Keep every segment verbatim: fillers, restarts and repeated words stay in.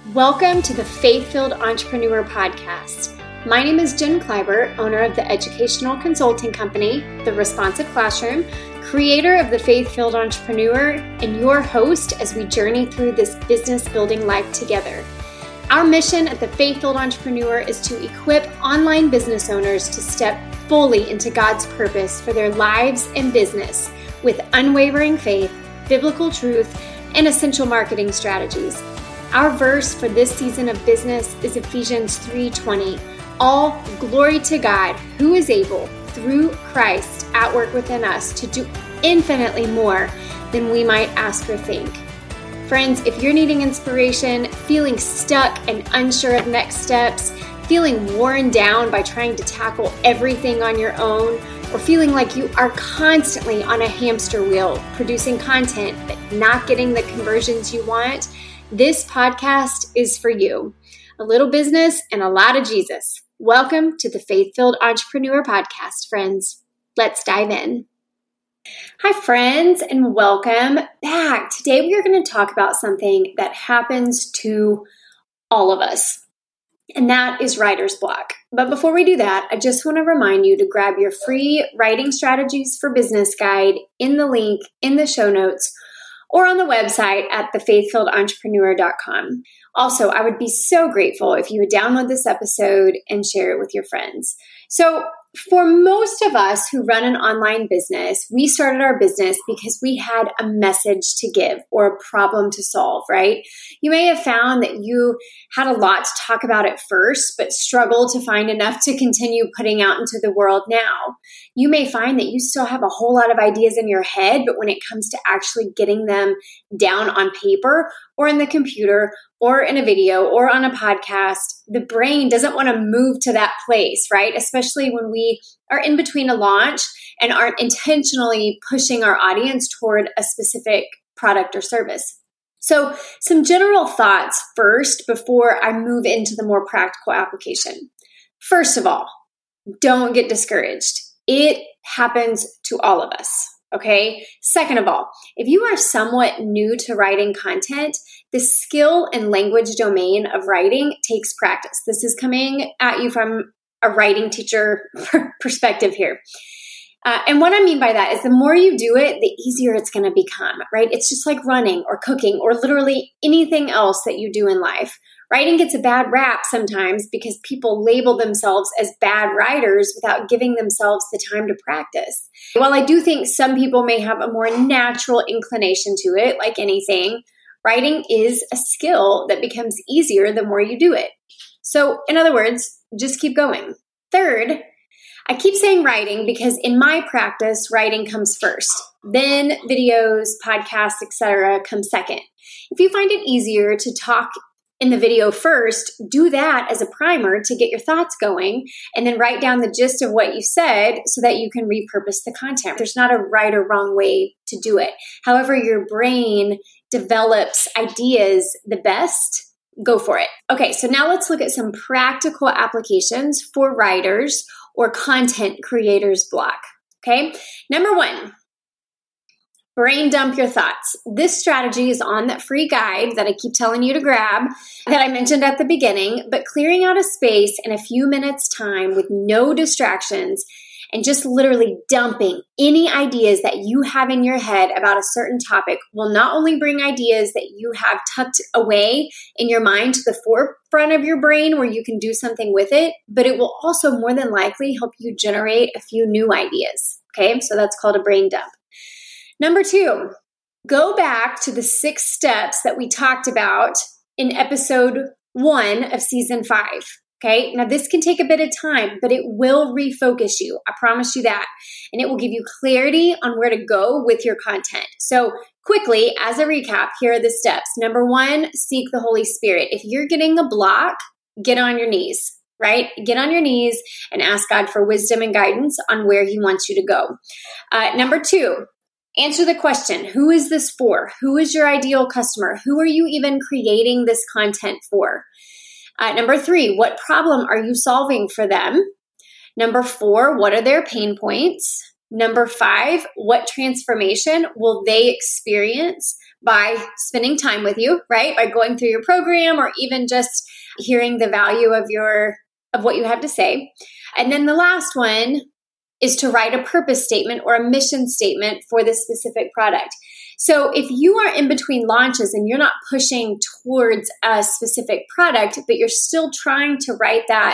Welcome to the Faith-Filled Entrepreneur Podcast. My name is Jen Kleiber, owner of the educational consulting company, The Responsive Classroom, creator of the Faith-Filled Entrepreneur, and your host as we journey through this business building life together. Our mission at the Faith-Filled Entrepreneur is to equip online business owners to step fully into God's purpose for their lives and business with unwavering faith, biblical truth, and essential marketing strategies. Our verse for this season of business is Ephesians three twenty. All glory to God, who is able, through Christ, at work within us, to do infinitely more than we might ask or think. Friends, if you're needing inspiration, feeling stuck and unsure of next steps, feeling worn down by trying to tackle everything on your own, or feeling like you are constantly on a hamster wheel, producing content but not getting the conversions you want, this podcast is for you. A little business and a lot of Jesus. Welcome to the Faith-Filled Entrepreneur Podcast, friends. Let's dive in. Hi, friends, and welcome back. Today we are going to talk about something that happens to all of us, and that is writer's block. But before we do that, I just want to remind you to grab your free Writing Strategies for Business guide in the link in the show notes or on the website at the faith filled entrepreneur dot com. Also, I would be so grateful if you would download this episode and share it with your friends. So, for most of us who run an online business, we started our business because we had a message to give or a problem to solve, right? You may have found that you had a lot to talk about at first, but struggled to find enough to continue putting out into the world now. You may find that you still have a whole lot of ideas in your head, but when it comes to actually getting them down on paper or in the computer or in a video or on a podcast, the brain doesn't want to move to that place, right? Especially when we are in between a launch and aren't intentionally pushing our audience toward a specific product or service. So some general thoughts first before I move into the more practical application. First of all, don't get discouraged. It happens to all of us. Okay. Second of all, if you are somewhat new to writing content, the skill and language domain of writing takes practice. This is coming at you from a writing teacher perspective here. Uh, and what I mean by that is the more you do it, the easier it's going to become, right? It's just like running or cooking or literally anything else that you do in life. Writing gets a bad rap sometimes because people label themselves as bad writers without giving themselves the time to practice. While I do think some people may have a more natural inclination to it, like anything, writing is a skill that becomes easier the more you do it. So, in other words, just keep going. Third, I keep saying writing because in my practice, writing comes first. Then videos, podcasts, et cetera come second. If you find it easier to talk in the video first, do that as a primer to get your thoughts going and then write down the gist of what you said so that you can repurpose the content. There's not a right or wrong way to do it. However your brain develops ideas the best, go for it. Okay, so now let's look at some practical applications for writers or content creators block. Okay, number one, brain dump your thoughts. This strategy is on that free guide that I keep telling you to grab that I mentioned at the beginning, but clearing out a space in a few minutes time with no distractions and just literally dumping any ideas that you have in your head about a certain topic will not only bring ideas that you have tucked away in your mind to the forefront of your brain where you can do something with it, but it will also more than likely help you generate a few new ideas. Okay, so that's called a brain dump. Number two, go back to the six steps that we talked about in episode one of season five. Okay, now this can take a bit of time, but it will refocus you. I promise you that. And it will give you clarity on where to go with your content. So quickly, as a recap, here are the steps. Number one, seek the Holy Spirit. If you're getting a block, get on your knees, right? Get on your knees and ask God for wisdom and guidance on where He wants you to go. Uh, number two, answer the question, who is this for? Who is your ideal customer? Who are you even creating this content for? Uh, number three, what problem are you solving for them? Number four, what are their pain points? Number five, what transformation will they experience by spending time with you, right? By going through your program or even just hearing the value of your of what you have to say. And then the last one is to write a purpose statement or a mission statement for this specific product. So if you are in between launches and you're not pushing towards a specific product, but you're still trying to write that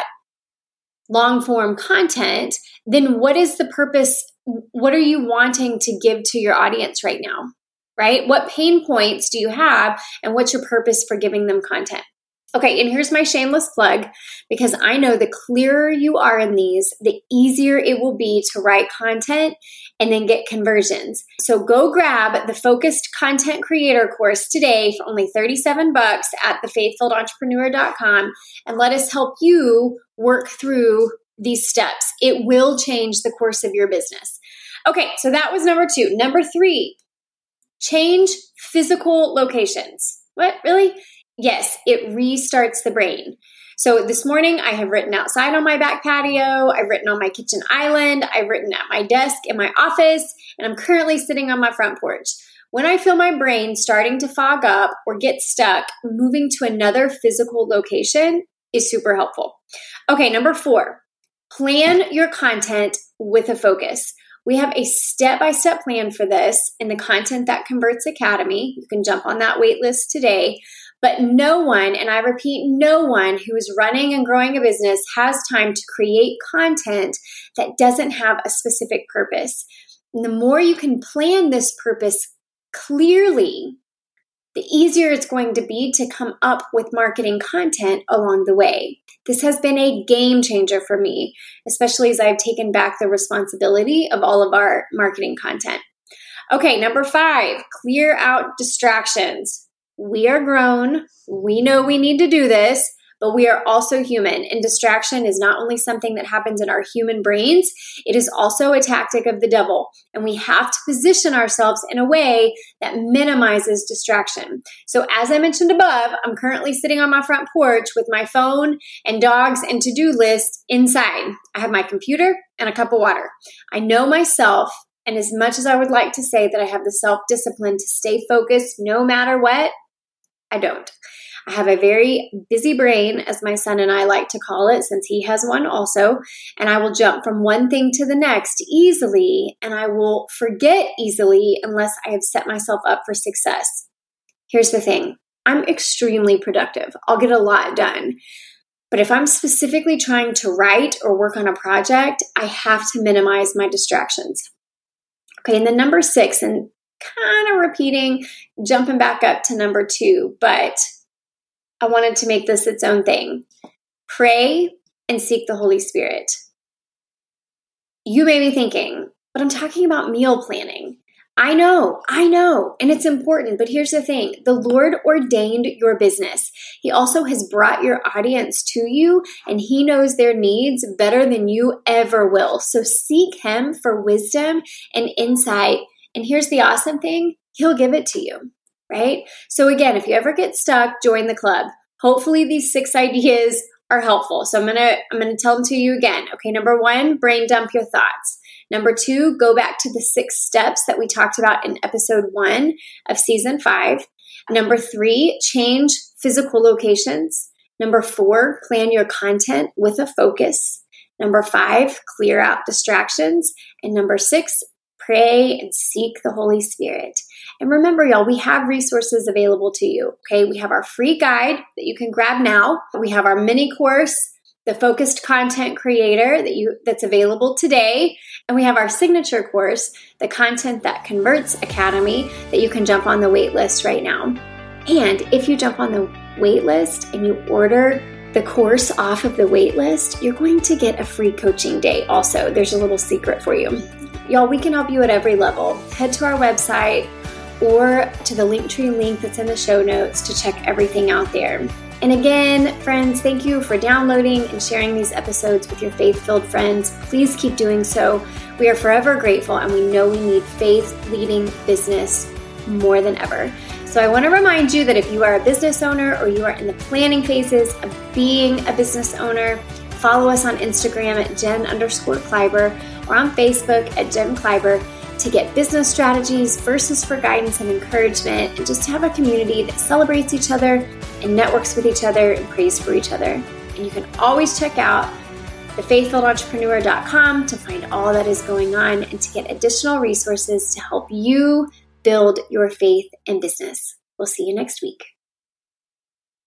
long form content, then what is the purpose? What are you wanting to give to your audience right now, right? What pain points do you have and what's your purpose for giving them content? Okay, and here's my shameless plug, because I know the clearer you are in these, the easier it will be to write content and then get conversions. So go grab the Focused Content Creator course today for only thirty-seven bucks at the faith filled entrepreneur dot com and let us help you work through these steps. It will change the course of your business. Okay, so that was number two. Number three, change physical locations. What, really? Yes, it restarts the brain. So this morning I have written outside on my back patio, I've written on my kitchen island, I've written at my desk in my office, and I'm currently sitting on my front porch. When I feel my brain starting to fog up or get stuck, moving to another physical location is super helpful. Okay, number four, plan your content with a focus. We have a step-by-step plan for this in the Content That Converts Academy. You can jump on that wait list today. But no one, and I repeat, no one who is running and growing a business has time to create content that doesn't have a specific purpose. And the more you can plan this purpose clearly, the easier it's going to be to come up with marketing content along the way. This has been a game changer for me, especially as I've taken back the responsibility of all of our marketing content. Okay, number five, clear out distractions. We are grown. We know we need to do this, but we are also human. And distraction is not only something that happens in our human brains, it is also a tactic of the devil. And we have to position ourselves in a way that minimizes distraction. So as I mentioned above, I'm currently sitting on my front porch with my phone and dogs and to-do list inside. I have my computer and a cup of water. I know myself. And as much as I would like to say that I have the self-discipline to stay focused no matter what, I don't. I have a very busy brain, as my son and I like to call it, since he has one also, and I will jump from one thing to the next easily, and I will forget easily unless I have set myself up for success. Here's the thing. I'm extremely productive. I'll get a lot done. But if I'm specifically trying to write or work on a project, I have to minimize my distractions. Okay, and then number six, and kind of repeating, jumping back up to number two, but I wanted to make this its own thing. Pray and seek the Holy Spirit. You may be thinking, but I'm talking about meal planning. I know, I know, and it's important, but here's the thing. The Lord ordained your business. He also has brought your audience to you, and He knows their needs better than you ever will. So seek Him for wisdom and insight. And here's the awesome thing. He'll give it to you, right? So again, if you ever get stuck, join the club. Hopefully these six ideas are helpful. So I'm going to I'm going to tell them to you again. Okay, number one, brain dump your thoughts. Number two, go back to the six steps that we talked about in episode one of season five. Number three, change physical locations. Number four, plan your content with a focus. Number five, clear out distractions. And number six, pray and seek the Holy Spirit. And remember, y'all, we have resources available to you. Okay, we have our free guide that you can grab now. We have our mini course, the Focused Content Creator that you that's available today. And we have our signature course, the Content That Converts Academy, that you can jump on the wait list right now. And if you jump on the wait list and you order the course off of the wait list, you're going to get a free coaching day also. There's a little secret for you. Y'all, we can help you at every level. Head to our website or to the Linktree link that's in the show notes to check everything out there. And again, friends, thank you for downloading and sharing these episodes with your faith-filled friends. Please keep doing so. We are forever grateful, and we know we need faith-leading business more than ever. So I want to remind you that if you are a business owner or you are in the planning phases of being a business owner, follow us on Instagram at Jen underscore Kleiber or on Facebook at Jen Kleiber. to get business strategies, verses for guidance and encouragement, and just to have a community that celebrates each other and networks with each other and prays for each other. And you can always check out the faith filled entrepreneur dot com to find all that is going on and to get additional resources to help you build your faith and business. We'll see you next week.